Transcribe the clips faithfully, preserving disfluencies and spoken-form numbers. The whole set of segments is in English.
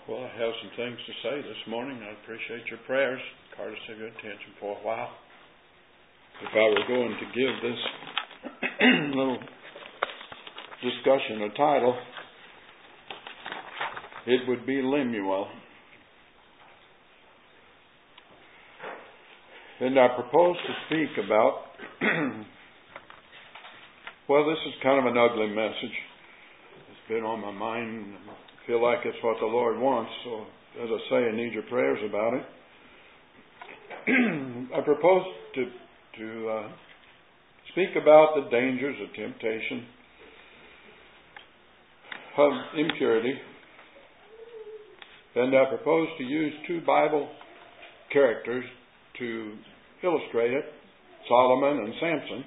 Well, I have some things to say this morning. I appreciate your prayers, courtesy of your attention for a while. If I were going to give this little discussion a title, it would be Lemuel. And I propose to speak about, well, this is kind of an ugly message. It's been on my mind. I feel like it's what the Lord wants. So, as I say, I need your prayers about it. I propose to, to uh, speak about the dangers of temptation, of impurity. And I propose to use two Bible characters to illustrate it, Solomon and Samson.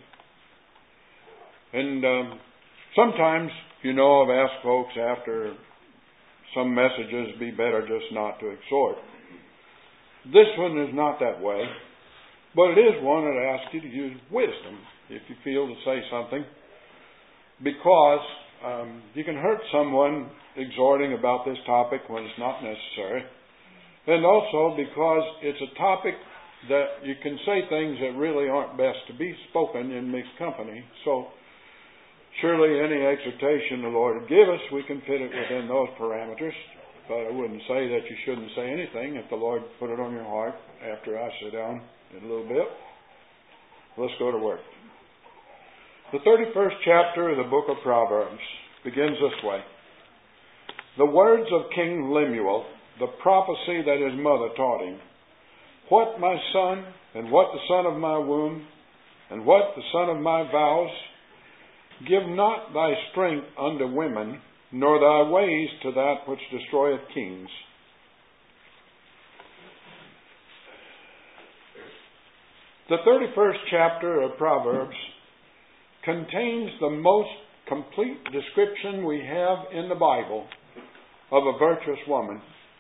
And um, sometimes, you know, I've asked folks after some messages be better just not to exhort. This one is not that way, but it is one that asks you to use wisdom if you feel to say something, because um, you can hurt someone exhorting about this topic when it's not necessary, and also because it's a topic that you can say things that really aren't best to be spoken in mixed company. So surely any exhortation the Lord would give us, we can fit it within those parameters. But I wouldn't say that you shouldn't say anything if the Lord put it on your heart after I sit down in a little bit. Let's go to work. The thirty-first chapter of the book of Proverbs begins this way. The words of King Lemuel, the prophecy that his mother taught him. What, my son, and what the son of my womb, and what the son of my vows? Give not thy strength unto women, nor thy ways to that which destroyeth kings. The thirty-first chapter of Proverbs contains the most complete description we have in the Bible of a virtuous woman.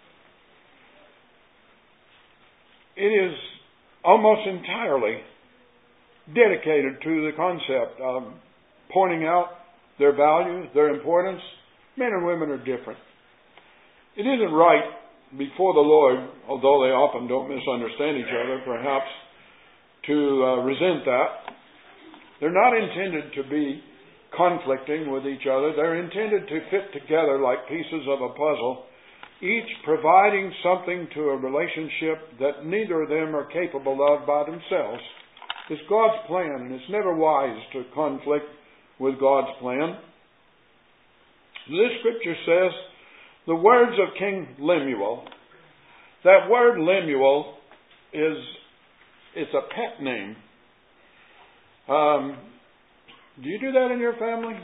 It is almost entirely dedicated to the concept of pointing out their value, their importance. Men and women are different. It isn't right before the Lord, although they often don't misunderstand each other, perhaps, to uh, resent that. They're not intended to be conflicting with each other. They're intended to fit together like pieces of a puzzle, each providing something to a relationship that neither of them are capable of by themselves. It's God's plan, and it's never wise to conflict with God's plan. This scripture says, the words of King Lemuel. That word Lemuel is, it's a pet name. Um, do you do that in your family?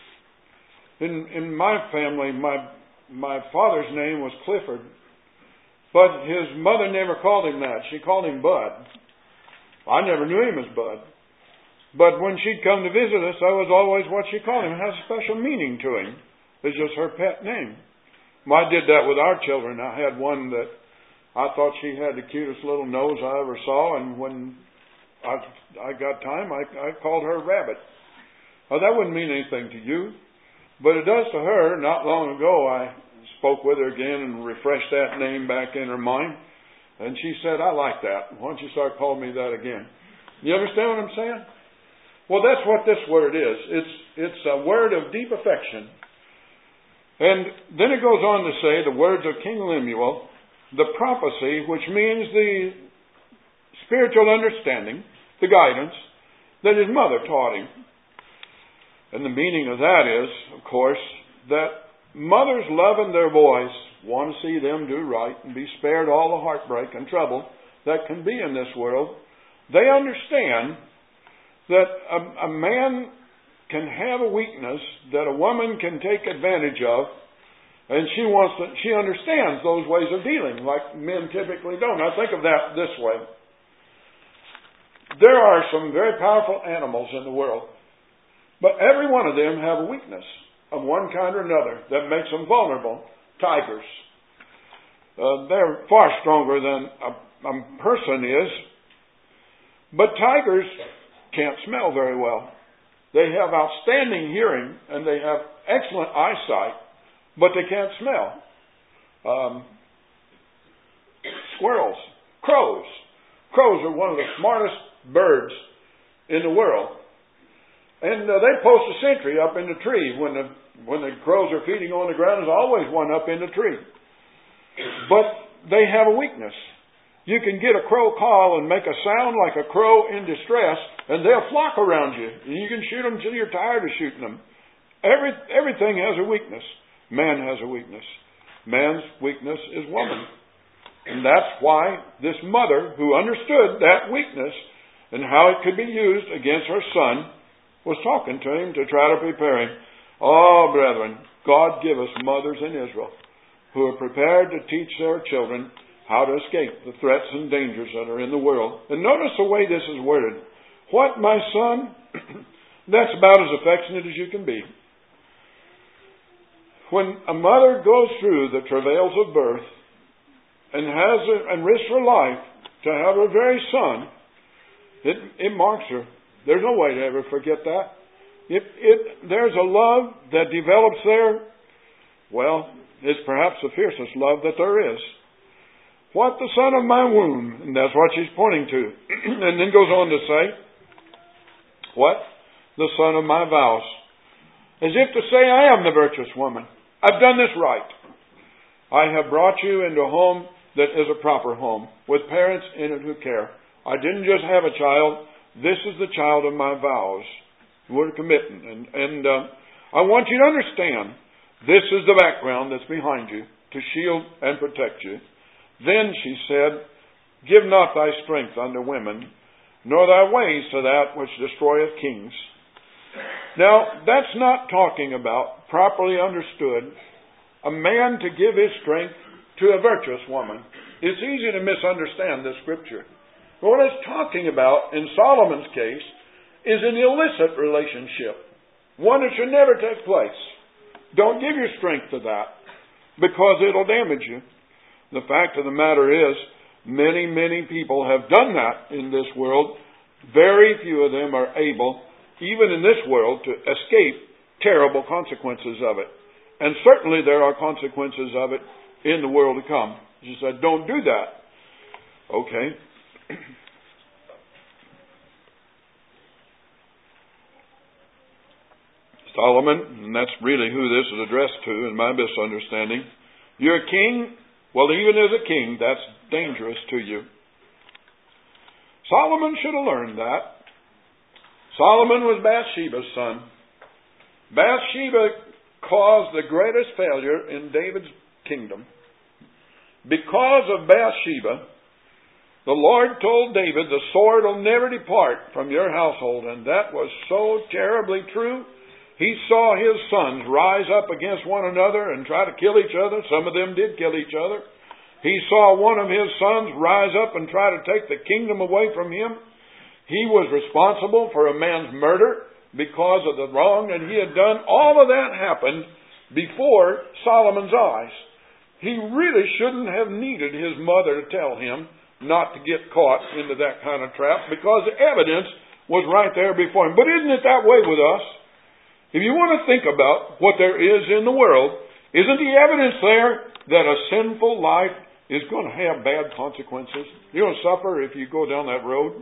In in my family, my my father's name was Clifford, but his mother never called him that. She called him Bud. I never knew him as Bud. But when she'd come to visit us, that was always what she called him. It has a special meaning to him. It's just her pet name. Well, I did that with our children. I had one that I thought she had the cutest little nose I ever saw, and when I, I got time, I, I called her Rabbit. Well, that wouldn't mean anything to you, but it does to her. Not long ago, I spoke with her again and refreshed that name back in her mind, and she said, I like that. Why don't you start calling me that again? You understand what I'm saying? Well, that's what this word is. It's it's a word of deep affection. And then it goes on to say the words of King Lemuel, the prophecy, which means the spiritual understanding, the guidance that his mother taught him. And the meaning of that is, of course, that mothers loving their boys want to see them do right and be spared all the heartbreak and trouble that can be in this world. They understand that a, a man can have a weakness that a woman can take advantage of, and she wants to, she understands those ways of dealing like men typically don't. Now think of that this way. There are some very powerful animals in the world, but every one of them have a weakness of one kind or another that makes them vulnerable. Tigers. Uh, they're far stronger than a, a person is, but tigers can't smell very well. They have outstanding hearing and they have excellent eyesight, but they can't smell. um, squirrels, crows. Crows are one of the smartest birds in the world. And uh, they post a sentry up in the tree. When the, when the crows are feeding on the ground, there's always one up in the tree. But they have a weakness. You can get a crow call and make a sound like a crow in distress, and they'll flock around you. You can shoot them until you're tired of shooting them. Every, everything has a weakness. Man has a weakness. Man's weakness is woman. And that's why this mother, who understood that weakness and how it could be used against her son, was talking to him to try to prepare him. Oh, brethren, God give us mothers in Israel who are prepared to teach their children how to escape the threats and dangers that are in the world. And notice the way this is worded. What, my son? That's about as affectionate as you can be. When a mother goes through the travails of birth and has a, and risks her life to have her very son, it, it marks her. There's no way to ever forget that. It, it, there's a love that develops there. Well, it's perhaps the fiercest love that there is. What, the son of my womb? And that's what she's pointing to. And then goes on to say, what? The son of my vows. As if to say, I am the virtuous woman. I've done this right. I have brought you into a home that is a proper home, with parents in it who care. I didn't just have a child. This is the child of my vows. We're committing. And, and uh, I want you to understand, this is the background that's behind you, to shield and protect you. Then she said, give not thy strength unto women, nor thy ways to that which destroyeth kings. Now, that's not talking about, properly understood, a man to give his strength to a virtuous woman. It's easy to misunderstand this scripture. But what it's talking about, in Solomon's case, is an illicit relationship. One that should never take place. Don't give your strength to that, because it'll damage you. The fact of the matter is, many, many people have done that in this world. Very few of them are able, even in this world, to escape terrible consequences of it. And certainly there are consequences of it in the world to come. She said, don't do that. Okay. Solomon, and that's really who this is addressed to in my misunderstanding. You're a king. Well, even as a king, that's dangerous to you. Solomon should have learned that. Solomon was Bathsheba's son. Bathsheba caused the greatest failure in David's kingdom. Because of Bathsheba, the Lord told David, the sword will never depart from your household. And that was so terribly true. He saw his sons rise up against one another and try to kill each other. Some of them did kill each other. He saw one of his sons rise up and try to take the kingdom away from him. He was responsible for a man's murder because of the wrong that he had done. All of that happened before Solomon's eyes. He really shouldn't have needed his mother to tell him not to get caught into that kind of trap, because the evidence was right there before him. But isn't it that way with us? If you want to think about what there is in the world, isn't the evidence there that a sinful life is going to have bad consequences? You're going to suffer if you go down that road.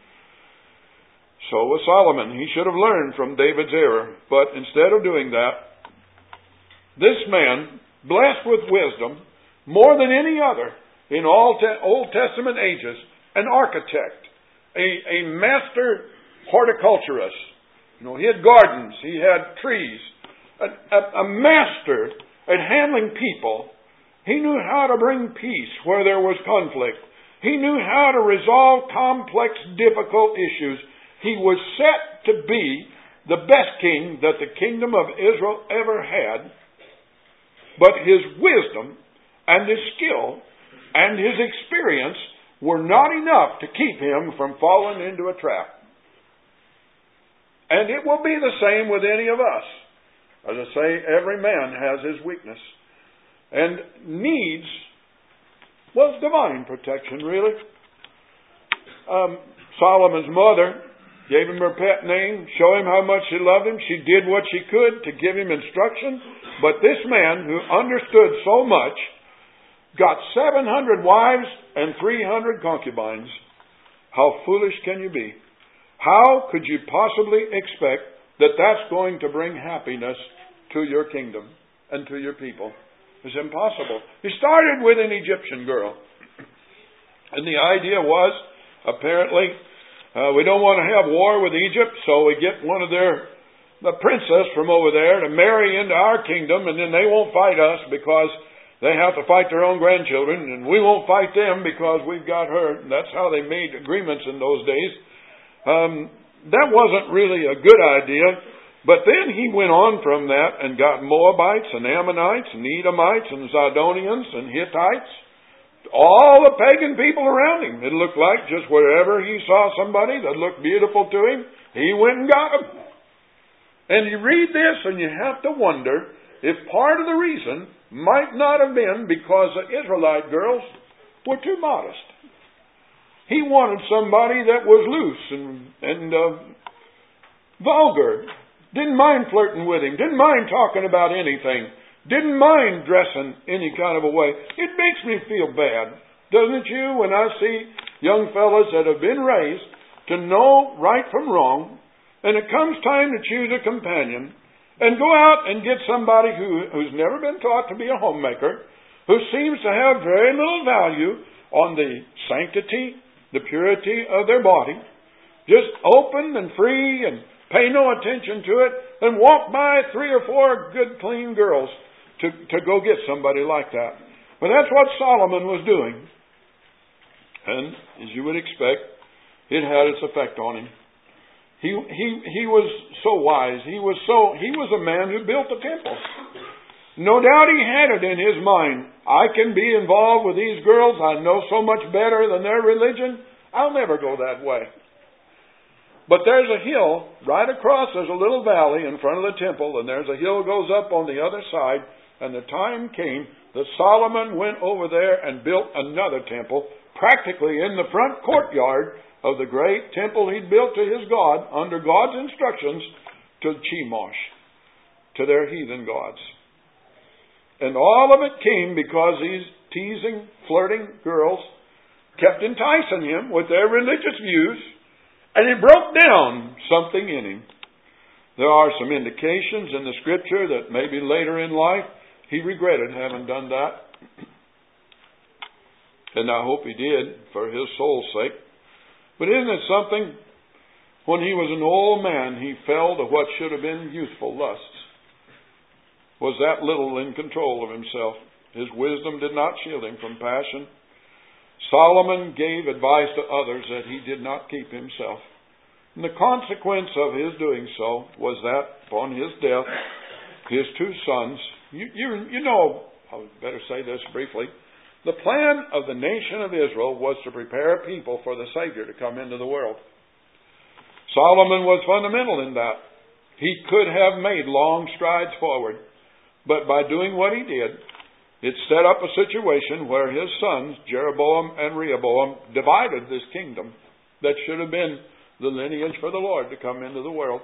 So was Solomon. He should have learned from David's error. But instead of doing that, this man, blessed with wisdom, more than any other in all te- Old Testament ages, an architect, a, a master horticulturist. You know, he had gardens, he had trees, a, a, a master at handling people. He knew how to bring peace where there was conflict. He knew how to resolve complex, difficult issues. He was set to be the best king that the kingdom of Israel ever had. But his wisdom and his skill and his experience were not enough to keep him from falling into a trap. And it will be the same with any of us. As I say, every man has his weakness. And needs, well, divine protection, really. Um, Solomon's mother gave him her pet name, show him how much she loved him. She did what she could to give him instruction. But this man, who understood so much, got seven hundred wives and three hundred concubines. How foolish can you be? How could you possibly expect that that's going to bring happiness to your kingdom and to your people? It's impossible. He started with an Egyptian girl. And the idea was, apparently, uh, we don't want to have war with Egypt, so we get one of their, the princess from over there to marry into our kingdom, and then they won't fight us because they have to fight their own grandchildren, and we won't fight them because we've got her. And that's how they made agreements in those days. Um, that wasn't really a good idea. But then he went on from that and got Moabites and Ammonites and Edomites and Zidonians and Hittites. All the pagan people around him. It looked like just wherever he saw somebody that looked beautiful to him, he went and got them. And you read this and you have to wonder if part of the reason might not have been because the Israelite girls were too modest. He wanted somebody that was loose and, and uh, vulgar. Didn't mind flirting with him. Didn't mind talking about anything. Didn't mind dressing any kind of a way. It makes me feel bad, doesn't it you, when I see young fellas that have been raised to know right from wrong, and it comes time to choose a companion, and go out and get somebody who, who's never been taught to be a homemaker, who seems to have very little value on the sanctity, the purity of their body, just open and free and pay no attention to it, and walk by three or four good, clean girls to, to go get somebody like that. But that's what Solomon was doing. And, as you would expect, it had its effect on him. He he he was so wise. He was so he was a man who built the temple. No doubt he had it in his mind. I can be involved with these girls. I know so much better than their religion. I'll never go that way. But there's a hill right across. There's a little valley in front of the temple, and there's a hill goes up on the other side. And the time came that Solomon went over there and built another temple, practically in the front courtyard of the great temple he'd built to his God, under God's instructions, to Chemosh, to their heathen gods. And all of it came because these teasing, flirting girls kept enticing him with their religious views, and it broke down something in him. There are some indications in the Scripture that maybe later in life he regretted having done that. And I hope he did, for his soul's sake. But isn't it something? When he was an old man, he fell to what should have been youthful lusts. Was that little in control of himself. His wisdom did not shield him from passion. Solomon gave advice to others that he did not keep himself. And the consequence of his doing so was that upon his death, his two sons, you, you, you know, I better say this briefly, the plan of the nation of Israel was to prepare people for the Savior to come into the world. Solomon was fundamental in that. He could have made long strides forward, but by doing what he did, it set up a situation where his sons, Jeroboam and Rehoboam, divided this kingdom that should have been the lineage for the Lord to come into the world,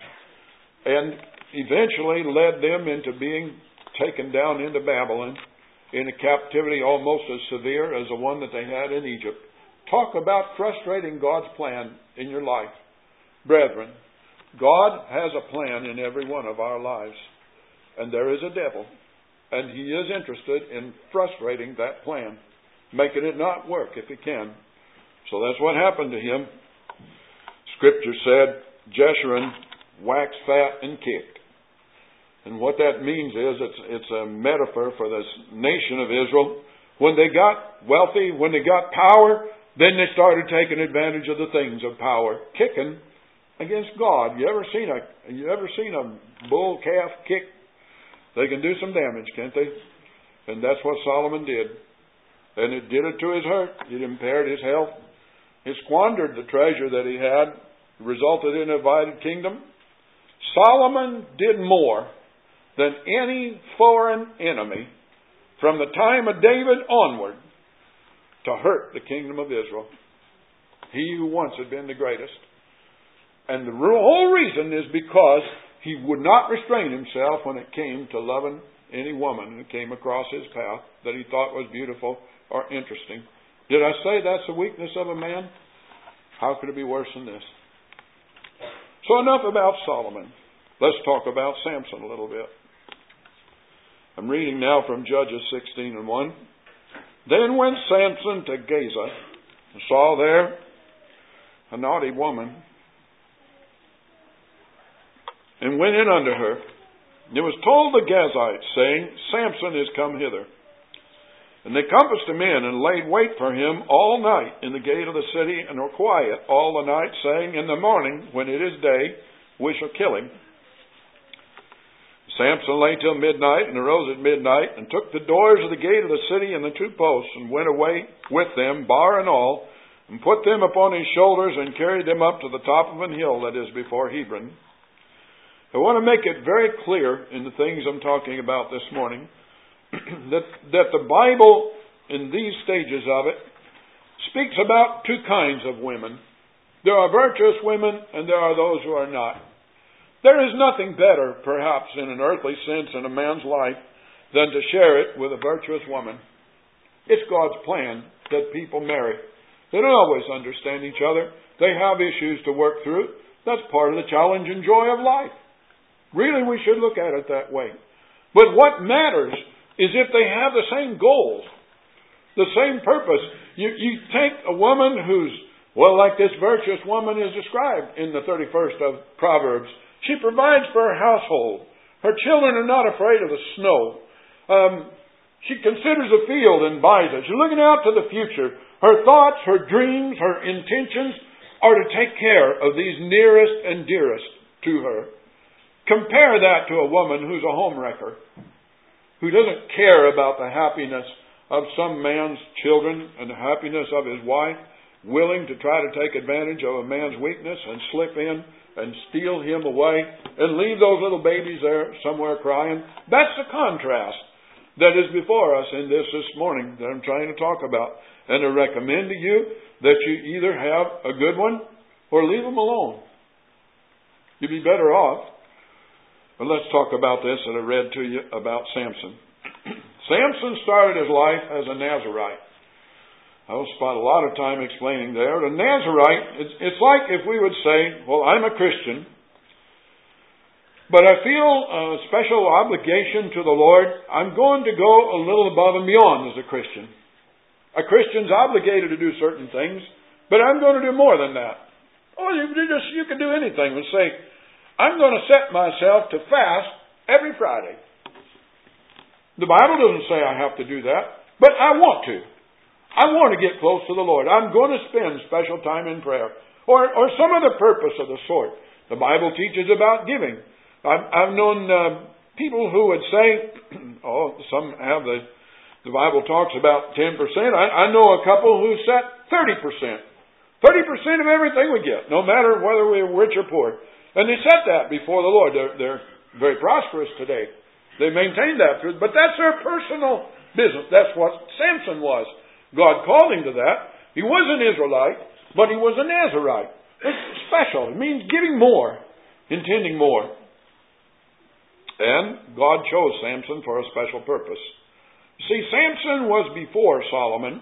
and eventually led them into being taken down into Babylon in a captivity almost as severe as the one that they had in Egypt. Talk about frustrating God's plan in your life. Brethren, God has a plan in every one of our lives, and there is a devil. And he is interested in frustrating that plan, making it not work if he can. So that's what happened to him. Scripture said, Jeshurun waxed fat and kicked. And what that means is it's, it's a metaphor for this nation of Israel. When they got wealthy, when they got power, then they started taking advantage of the things of power, kicking against God. You ever seen a you ever seen a bull calf kick? They can do some damage, can't they? And that's what Solomon did. And it did it to his hurt. It impaired his health. It squandered the treasure that he had. It resulted in a divided kingdom. Solomon did more than any foreign enemy from the time of David onward to hurt the kingdom of Israel. He who once had been the greatest. And the whole reason is because he would not restrain himself when it came to loving any woman who came across his path that he thought was beautiful or interesting. Did I say that's the weakness of a man? How could it be worse than this? So enough about Solomon. Let's talk about Samson a little bit. I'm reading now from Judges sixteen and one. Then went Samson to Gaza, and saw there a naughty woman, and went in unto her. And it was told the Gazites, saying, Samson is come hither. And they compassed him in, and laid wait for him all night in the gate of the city, and were quiet all the night, saying, In the morning, when it is day, we shall kill him. Samson lay till midnight, and arose at midnight, and took the doors of the gate of the city and the two posts, and went away with them, bar and all, and put them upon his shoulders, and carried them up to the top of an hill that is before Hebron. I want to make it very clear in the things I'm talking about this morning, that, that the Bible, in these stages of it, speaks about two kinds of women. There are virtuous women, and there are those who are not. There is nothing better, perhaps, in an earthly sense in a man's life than to share it with a virtuous woman. It's God's plan that people marry. They don't always understand each other. They have issues to work through. That's part of the challenge and joy of life. Really, we should look at it that way. But what matters is if they have the same goals, the same purpose. You, you take a woman who's, well, like this virtuous woman is described in the thirty-first of Proverbs. She provides for her household. Her children are not afraid of the snow. Um, she considers a field and buys it. She's looking out to the future. Her thoughts, her dreams, her intentions are to take care of these nearest and dearest to her. Compare that to a woman who's a homewrecker, who doesn't care about the happiness of some man's children and the happiness of his wife, willing to try to take advantage of a man's weakness and slip in and steal him away and leave those little babies there somewhere crying. That's the contrast that is before us in this this morning that I'm trying to talk about. And I recommend to you that you either have a good one or leave them alone. You'd be better off. But let's talk about this that I read to you about Samson. Samson started his life as a Nazirite. I will spend a lot of time explaining there. A Nazirite, it's, it's like if we would say, well, I'm a Christian, but I feel a special obligation to the Lord. I'm going to go a little above and beyond as a Christian. A Christian's obligated to do certain things, but I'm going to do more than that. Oh, you, you just you can do anything and say, I'm going to set myself to fast every Friday. The Bible doesn't say I have to do that, but I want to. I want to get close to the Lord. I'm going to spend special time in prayer. Or, or some other purpose of the sort. The Bible teaches about giving. I've, I've known uh, people who would say, oh, some have the, the Bible talks about ten percent. I, I know a couple who set thirty percent. thirty percent of everything we get, no matter whether we're rich or poor. And they set that before the Lord. They're, they're very prosperous today. They maintain that. But that's their personal business. That's what Samson was. God called him to that. He was an Israelite, but he was a Nazirite. It's special. It means giving more, intending more. And God chose Samson for a special purpose. See, Samson was before Solomon.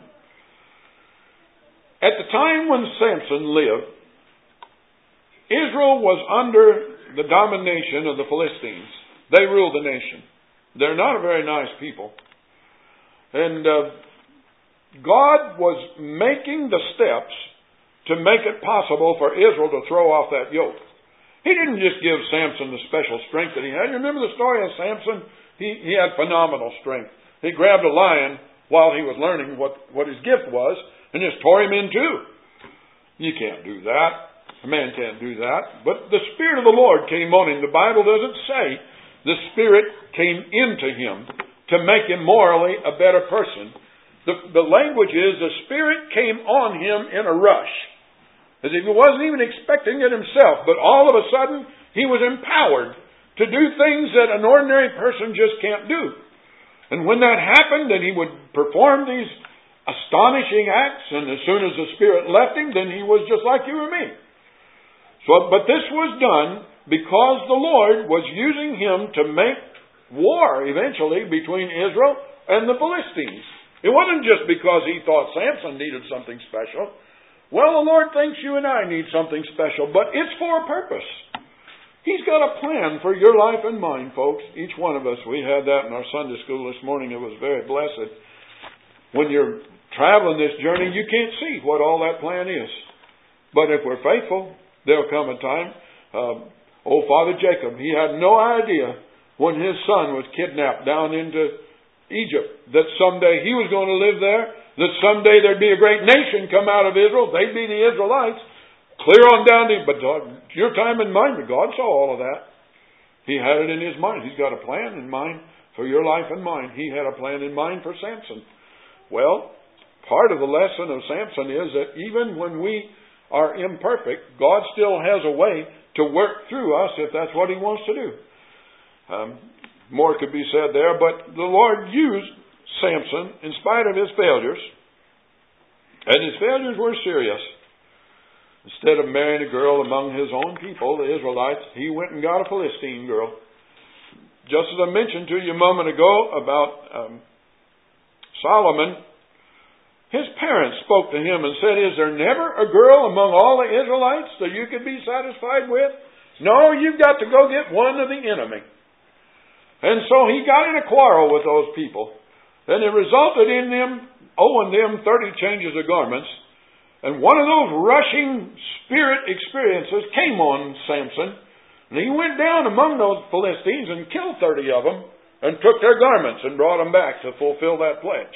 At the time when Samson lived, Israel was under the domination of the Philistines. They ruled the nation. They're not a very nice people. And uh, God was making the steps to make it possible for Israel to throw off that yoke. He didn't just give Samson the special strength that he had. You remember the story of Samson? He, he had phenomenal strength. He grabbed a lion while he was learning what, what his gift was and just tore him in two. You can't do that. A man can't do that. But the Spirit of the Lord came on him. The Bible doesn't say the Spirit came into him to make him morally a better person. The, the language is the Spirit came on him in a rush. As if he wasn't even expecting it himself. But all of a sudden, he was empowered to do things that an ordinary person just can't do. And when that happened, then he would perform these astonishing acts. And as soon as the Spirit left him, then he was just like you or me. So, but this was done because the Lord was using him to make war eventually between Israel and the Philistines. It wasn't just because he thought Samson needed something special. Well, the Lord thinks you and I need something special, but it's for a purpose. He's got a plan for your life and mine, folks. Each one of us. We had that in our Sunday school this morning. It was very blessed. When you're traveling this journey, you can't see what all that plan is. But if we're faithful, there'll come a time. Uh, old Father Jacob, he had no idea when his son was kidnapped down into Egypt that someday he was going to live there, that someday there'd be a great nation come out of Israel. They'd be the Israelites. Clear on down to, but your time and mine, but God saw all of that. He had it in his mind. He's got a plan in mind for your life and mine. He had a plan in mind for Samson. Well, part of the lesson of Samson is that even when we are imperfect, God still has a way to work through us if that's what He wants to do. Um, more could be said there, but the Lord used Samson in spite of his failures, and his failures were serious. Instead of marrying a girl among his own people, the Israelites, he went and got a Philistine girl. Just as I mentioned to you a moment ago about um, Solomon, his parents spoke to him and said, "Is there never a girl among all the Israelites that you could be satisfied with? No, you've got to go get one of the enemy." And so he got in a quarrel with those people. And it resulted in them owing them thirty changes of garments. And one of those rushing spirit experiences came on Samson. And he went down among those Philistines and killed thirty of them and took their garments and brought them back to fulfill that pledge.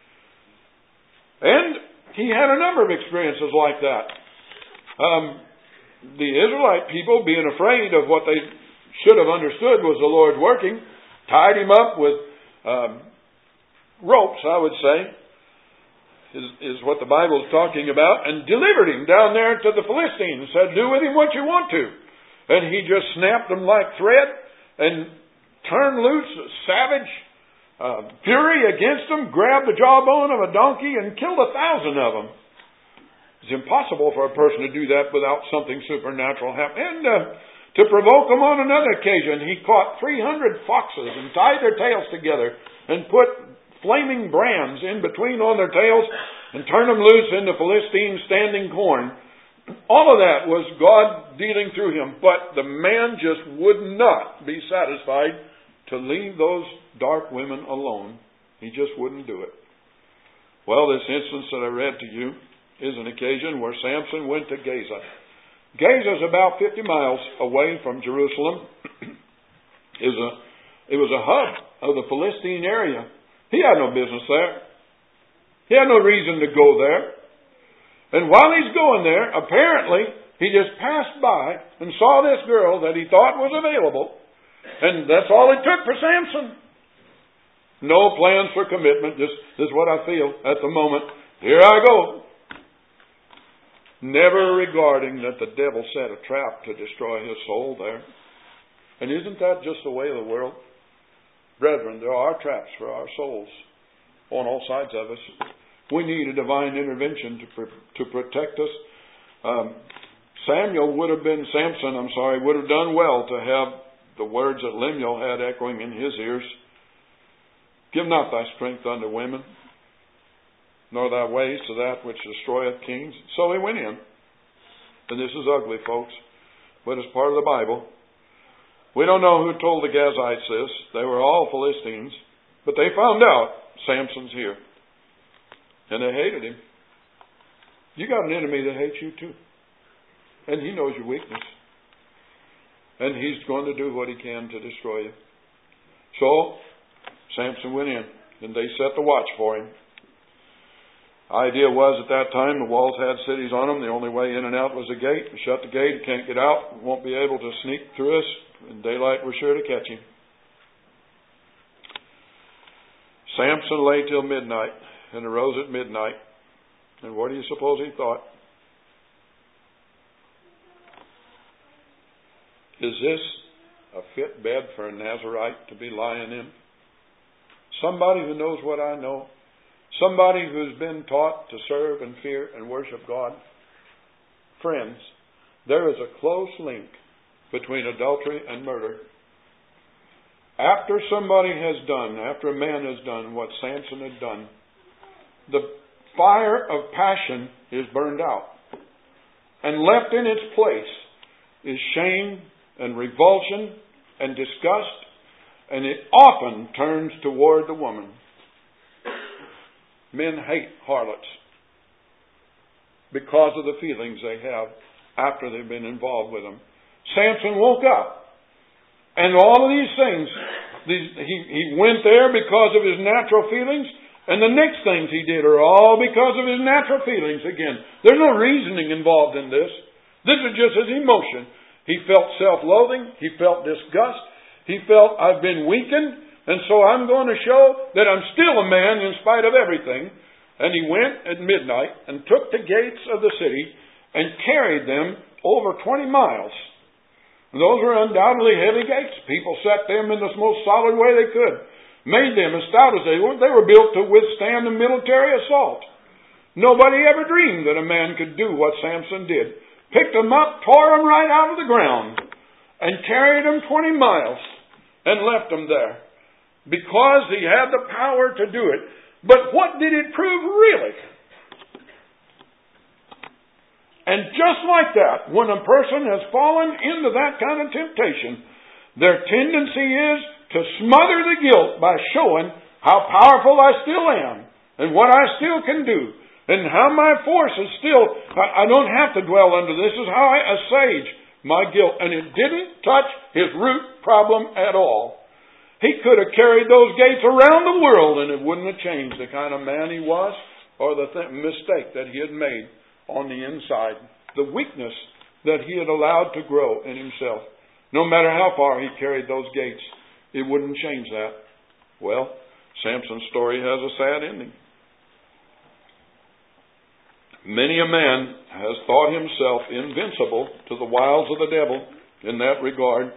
And he had a number of experiences like that. Um, the Israelite people, being afraid of what they should have understood was the Lord working, tied him up with um, ropes, I would say, is, is what the Bible is talking about, and delivered him down there to the Philistines. Said, "Do with him what you want to." And he just snapped them like thread and turned loose a savage uh, fury against them, grabbed the jawbone of a donkey and killed a thousand of them. It's impossible for a person to do that without something supernatural happening. And uh, to provoke them on another occasion, he caught three hundred foxes and tied their tails together and put flaming brands in between on their tails and turned them loose into Philistine standing corn. All of that was God dealing through him, but the man just would not be satisfied to leave those dark women alone. He just wouldn't do it. Well, this instance that I read to you is an occasion where Samson went to Gaza. Gaza is about fifty miles away from Jerusalem. It was a, it was a hub of the Philistine area. He had no business there. He had no reason to go there. And while he's going there, apparently, he just passed by and saw this girl that he thought was available. And that's all it took for Samson. No plans for commitment. Just, this is what I feel at the moment. Here I go. Never regarding that the devil set a trap to destroy his soul there. And isn't that just the way of the world? Brethren, there are traps for our souls on all sides of us. We need a divine intervention to to protect us. Um, Samuel would have been, Samson, I'm sorry, would have done well to have the words that Lemuel had echoing in his ears. "Give not thy strength unto women, nor thy ways to that which destroyeth kings." So he went in. And this is ugly, folks, but it's part of the Bible. We don't know who told the Gazites this. They were all Philistines. But they found out Samson's here. And they hated him. You got an enemy that hates you too. And he knows your weakness. And he's going to do what he can to destroy you. So, Samson went in. And they set the watch for him. Idea was at that time the walls had cities on them. The only way in and out was the gate. We shut the gate. Can't get out. Won't be able to sneak through us. In daylight we're sure to catch him. Samson lay till midnight and arose at midnight. And what do you suppose he thought? Is this a fit bed for a Nazarite to be lying in? Somebody who knows what I know. Somebody who's been taught to serve and fear and worship God. Friends, there is a close link between adultery and murder. After somebody has done, after a man has done what Samson had done, the fire of passion is burned out. And left in its place is shame and revulsion and disgust, and it often turns toward the woman. Men hate harlots because of the feelings they have after they've been involved with them. Samson woke up. And all of these things, these, he, he went there because of his natural feelings, and the next things he did are all because of his natural feelings again. There's no reasoning involved in this. This is just his emotion. He felt self-loathing. He felt disgust. He felt, I've been weakened, and so I'm going to show that I'm still a man in spite of everything. And he went at midnight and took the gates of the city and carried them over twenty miles. And those were undoubtedly heavy gates. People set them in the most solid way they could. Made them as stout as they were. They were built to withstand a military assault. Nobody ever dreamed that a man could do what Samson did. Picked them up, tore them right out of the ground, and carried them twenty miles and left them there. Because he had the power to do it. But what did it prove really? And just like that, when a person has fallen into that kind of temptation, their tendency is to smother the guilt by showing how powerful I still am and what I still can do and how my force is still, I, I don't have to dwell under this. This is how I assuage my guilt. And it didn't touch his root problem at all. He could have carried those gates around the world and it wouldn't have changed the kind of man he was or the th- mistake that he had made on the inside, the weakness that he had allowed to grow in himself. No matter how far he carried those gates, it wouldn't change that. Well, Samson's story has a sad ending. Many a man has thought himself invincible to the wiles of the devil in that regard.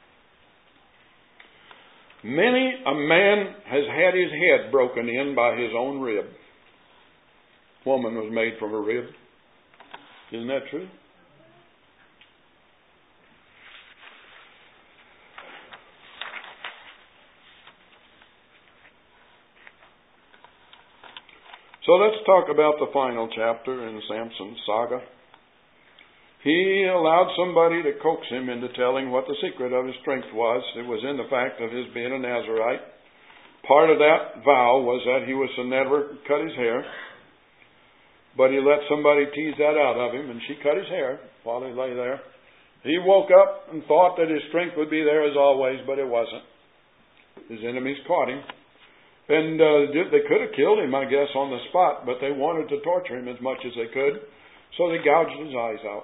Many a man has had his head broken in by his own rib. Woman was made from a rib. Isn't that true? So let's talk about the final chapter in Samson's saga. He allowed somebody to coax him into telling what the secret of his strength was. It was in the fact of his being a Nazarite. Part of that vow was that he was to never cut his hair. But he let somebody tease that out of him, and she cut his hair while he lay there. He woke up and thought that his strength would be there as always, but it wasn't. His enemies caught him. And uh, they could have killed him, I guess, on the spot, but they wanted to torture him as much as they could. So they gouged his eyes out.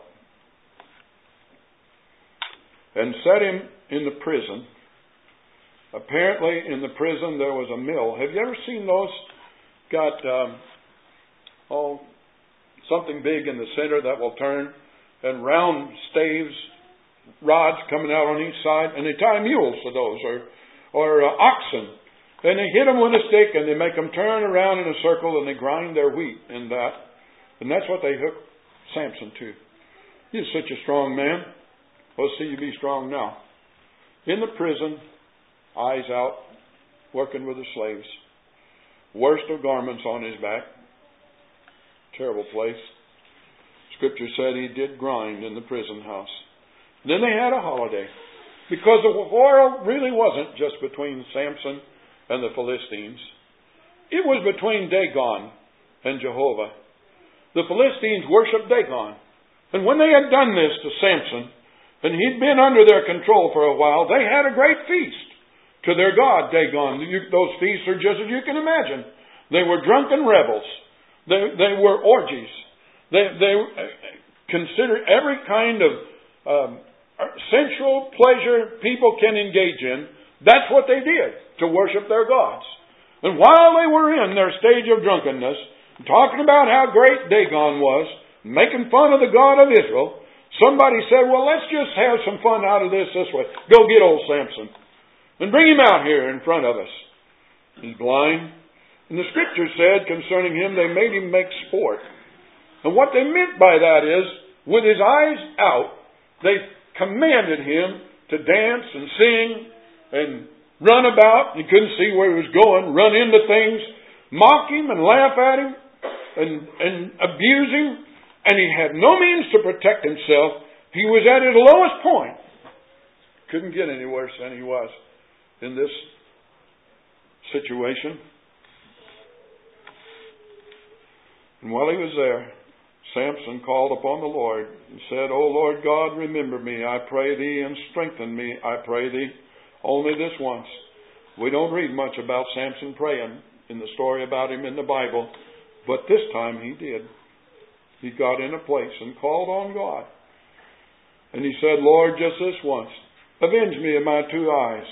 And set him in the prison. Apparently in the prison there was a mill. Have you ever seen those? Got, um, oh, something big in the center that will turn, and round staves, rods coming out on each side, and they tie mules to those, or, or uh, oxen. And they hit them with a stick, and they make them turn around in a circle, and they grind their wheat in that. And that's what they hooked Samson to. He's such a strong man. We'll see you be strong now. In the prison, eyes out, working with the slaves. Worst of garments on his back. Terrible place. Scripture said he did grind in the prison house. Then they had a holiday. Because the war really wasn't just between Samson and the Philistines. It was between Dagon and Jehovah. The Philistines worshipped Dagon. And when they had done this to Samson, and he'd been under their control for a while, they had a great feast to their god, Dagon. Those feasts are just as you can imagine. They were drunken revels. They, they were orgies. They, they considered every kind of um, sensual pleasure people can engage in. That's what they did to worship their gods. And while they were in their stage of drunkenness, talking about how great Dagon was, making fun of the God of Israel, somebody said, well, let's just have some fun out of this this way. Go get old Samson and bring him out here in front of us. He's blind. And the Scripture said concerning him, they made him make sport. And what they meant by that is, with his eyes out, they commanded him to dance and sing and run about. He couldn't see where he was going, run into things, mock him and laugh at him and, and abuse him. And he had no means to protect himself. He was at his lowest point. Couldn't get any worse than he was in this situation. And while he was there, Samson called upon the Lord and said, O Lord God, remember me, I pray Thee, and strengthen me, I pray Thee. Only this once. We don't read much about Samson praying in the story about him in the Bible, but this time he did. He got in a place and called on God. And he said, Lord, just this once, avenge me of my two eyes.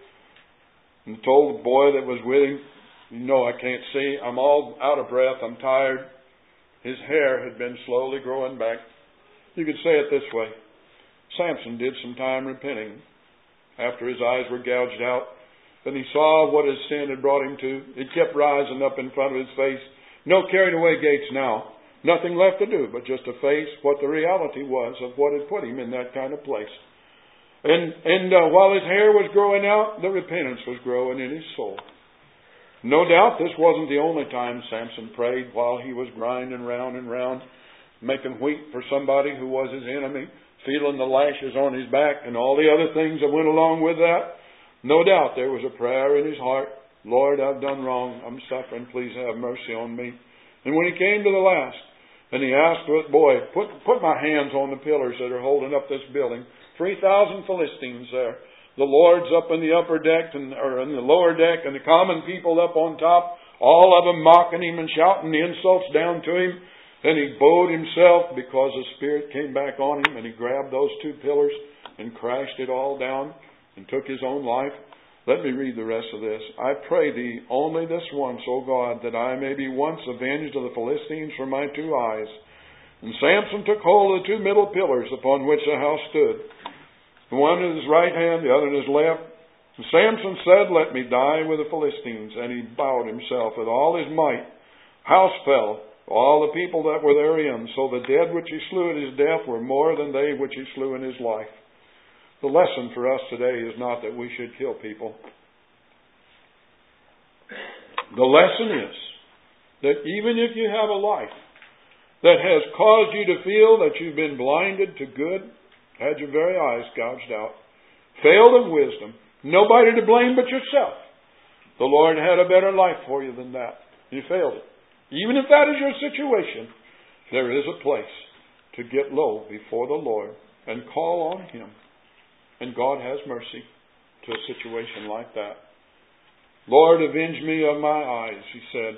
And told the boy that was with him, you know I can't see, I'm all out of breath, I'm tired. His hair had been slowly growing back. You could say it this way. Samson did some time repenting after his eyes were gouged out. And he saw what his sin had brought him to. It kept rising up in front of his face. No carried away gates now. Nothing left to do but just to face what the reality was of what had put him in that kind of place. And, and uh, while his hair was growing out, the repentance was growing in his soul. No doubt this wasn't the only time Samson prayed while he was grinding round and round, making wheat for somebody who was his enemy, feeling the lashes on his back and all the other things that went along with that. No doubt there was a prayer in his heart. Lord, I've done wrong. I'm suffering. Please have mercy on me. And when he came to the last, and he asked the boy, put, put my hands on the pillars that are holding up this building. Three thousand Philistines there. The lords up in the upper deck and or in the lower deck, and the common people up on top, all of them mocking him and shouting the insults down to him. Then he bowed himself because the Spirit came back on him, and he grabbed those two pillars and crashed it all down and took his own life. Let me read the rest of this. I pray Thee only this once, O God, that I may be once avenged of the Philistines for my two eyes. And Samson took hold of the two middle pillars upon which the house stood, the one in his right hand, the other in his left. And Samson said, Let me die with the Philistines. And he bowed himself with all his might. House fell, all the people that were therein. So the dead which he slew at his death were more than they which he slew in his life. The lesson for us today is not that we should kill people. The lesson is that even if you have a life that has caused you to feel that you've been blinded to good, had your very eyes gouged out, failed of wisdom, nobody to blame but yourself. The Lord had a better life for you than that. You failed it. Even if that is your situation, there is a place to get low before the Lord and call on Him. And God has mercy to a situation like that. Lord, avenge me of my eyes, he said.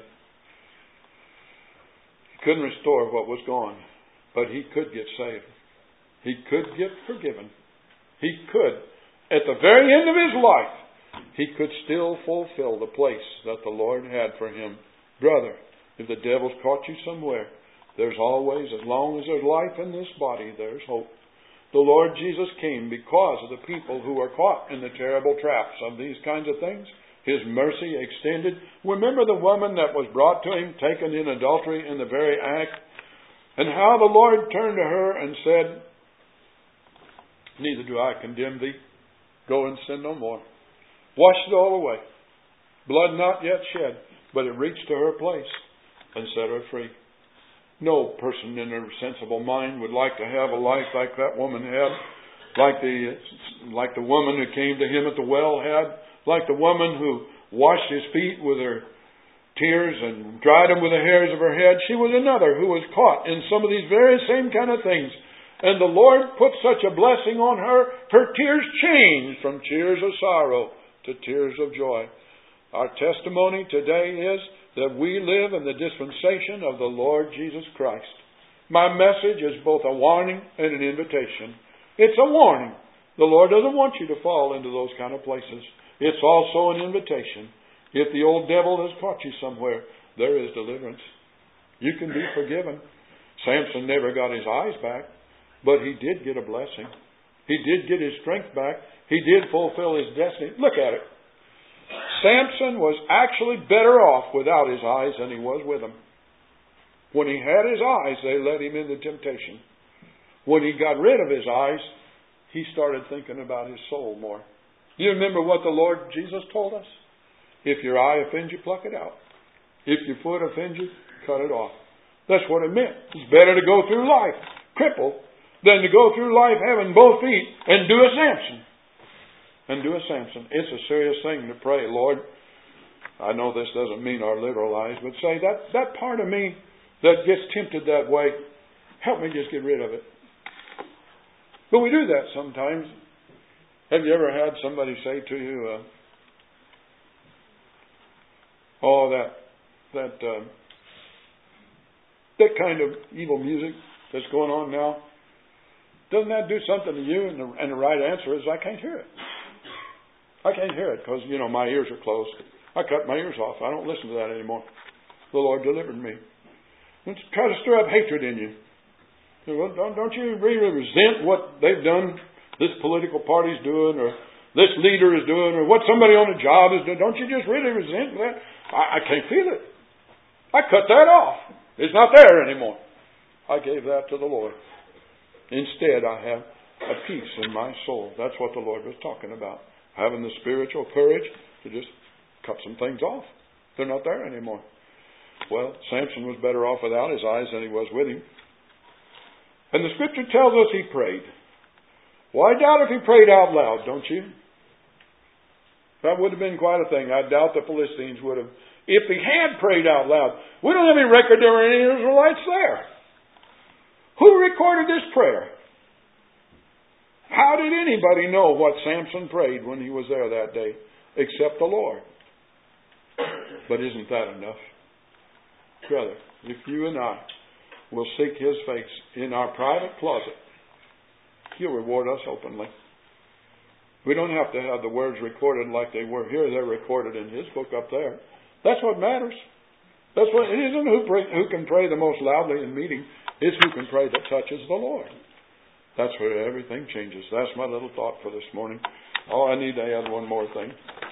He couldn't restore what was gone, but he could get saved. He could get forgiven. He could, at the very end of his life, he could still fulfill the place that the Lord had for him. Brother, if the devil's caught you somewhere, there's always, as long as there's life in this body, there's hope. The Lord Jesus came because of the people who are caught in the terrible traps of these kinds of things. His mercy extended. Remember the woman that was brought to him, taken in adultery in the very act, and how the Lord turned to her and said, Neither do I condemn thee. Go and sin no more. Washed it all away. Blood not yet shed, but it reached to her place and set her free. No person in their sensible mind would like to have a life like that woman had, like the like the woman who came to him at the well had, like the woman who washed his feet with her tears and dried them with the hairs of her head. She was another who was caught in some of these very same kind of things. And the Lord put such a blessing on her, her tears changed from tears of sorrow to tears of joy. Our testimony today is that we live in the dispensation of the Lord Jesus Christ. My message is both a warning and an invitation. It's a warning. The Lord doesn't want you to fall into those kind of places. It's also an invitation. If the old devil has caught you somewhere, there is deliverance. You can be forgiven. Samson never got his eyes back, but he did get a blessing. He did get his strength back. He did fulfill his destiny. Look at it. Samson was actually better off without his eyes than he was with them. When he had his eyes, they led him into temptation. When he got rid of his eyes, he started thinking about his soul more. You remember what the Lord Jesus told us? If your eye offends you, pluck it out. If your foot offends you, cut it off. That's what it meant. It's better to go through life crippled than to go through life having both feet and do a Samson. And do a Samson. It's a serious thing to pray, Lord, I know this doesn't mean our literal eyes, but say that, that part of me that gets tempted that way, help me just get rid of it. But we do that sometimes. Have you ever had somebody say to you, uh, oh, that that uh, that kind of evil music that's going on now, doesn't that do something to you? And the, and the right answer is, I can't hear it. I can't hear it because, you know, my ears are closed. I cut my ears off. I don't listen to that anymore. The Lord delivered me. Let's try to stir up hatred in you. Well, don't, don't you really resent what they've done, this political party's doing, or this leader is doing, or what somebody on the job is doing? Don't you just really resent that? I, I can't feel it. I cut that off. It's not there anymore. I gave that to the Lord. Instead, I have a peace in my soul. That's what the Lord was talking about. Having the spiritual courage to just cut some things off. They're not there anymore. Well, Samson was better off without his eyes than he was with him. And the Scripture tells us he prayed. Well, I doubt if he prayed out loud, don't you? That would have been quite a thing. I doubt the Philistines would have. If he had prayed out loud, we don't have any record there were any Israelites there. Who recorded this prayer? How did anybody know what Samson prayed when he was there that day? Except the Lord. But isn't that enough? Brother, if you and I will seek His face in our private closet, He'll reward us openly. We don't have to have the words recorded like they were here. They're recorded in His book up there. That's what matters. That's what it isn't who, pray, who can pray the most loudly in meeting. It's who can pray that touches the Lord. That's where everything changes. That's my little thought for this morning. Oh, I need to add one more thing.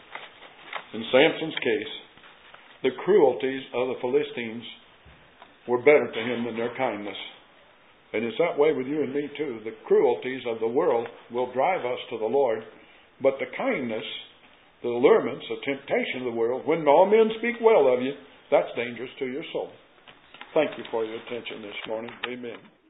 In Samson's case, the cruelties of the Philistines were better to him than their kindness. And it's that way with you and me too. The cruelties of the world will drive us to the Lord. But the kindness, the allurements, the temptation of the world, when all men speak well of you, that's dangerous to your soul. Thank you for your attention this morning. Amen.